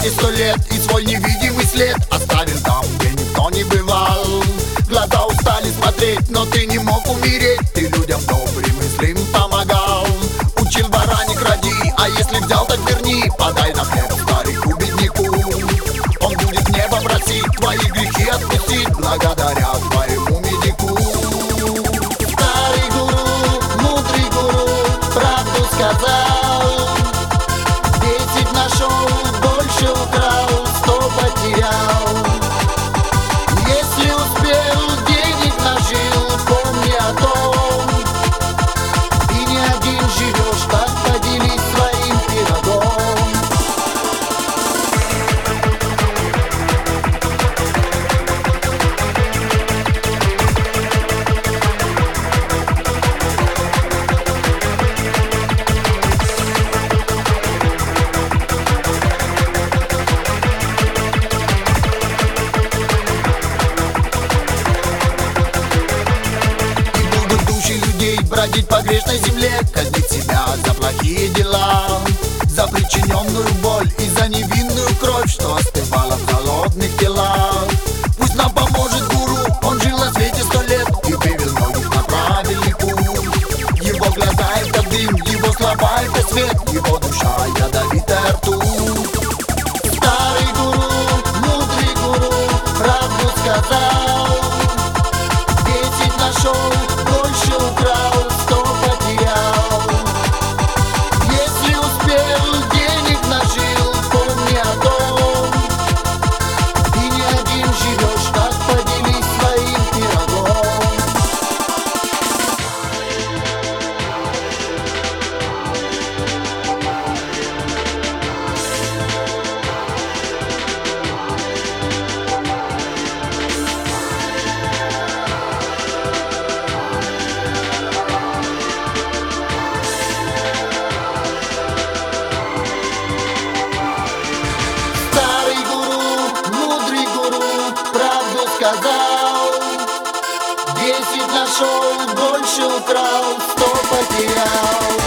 свете 100 лет и свой невидимый след оставил там, где никто не бывал. Глаза устали смотреть, но ты не мог умереть. Ты людям добрым и злым помогал. Учил вора не кради, а если взял, так верни. Подай на хлеб старику бедняку. Он будет в небо просить, твои грехи отпустить, благодаря твоему медику. Старый гуру, мудрый гуру, правду сказал. 10 нашел, больше украл, 100 потерял. Если успел, денег нажил, помни о том. И не один живешь, так поделись своим пирогом. Бродить по грешной земле, казнить себя за плохие дела, за причиненную боль и за невинную кровь, что остывала в холодных телах. Пусть нам поможет гуру, он жил на свете 100 лет и вывел многих на правильный путь. Его глаза — это дым, его слова — это свет, его душа — ядовитая ртуть. Старый гуру, мудрый гуру, правду сказал. 10 нашел, больше украл, 100 потерял. Если успел, денег нажил, помни о том. И не один живешь, так поделись своим пирогом. Сказал, 10 нашел, больше украл, 100 потерял.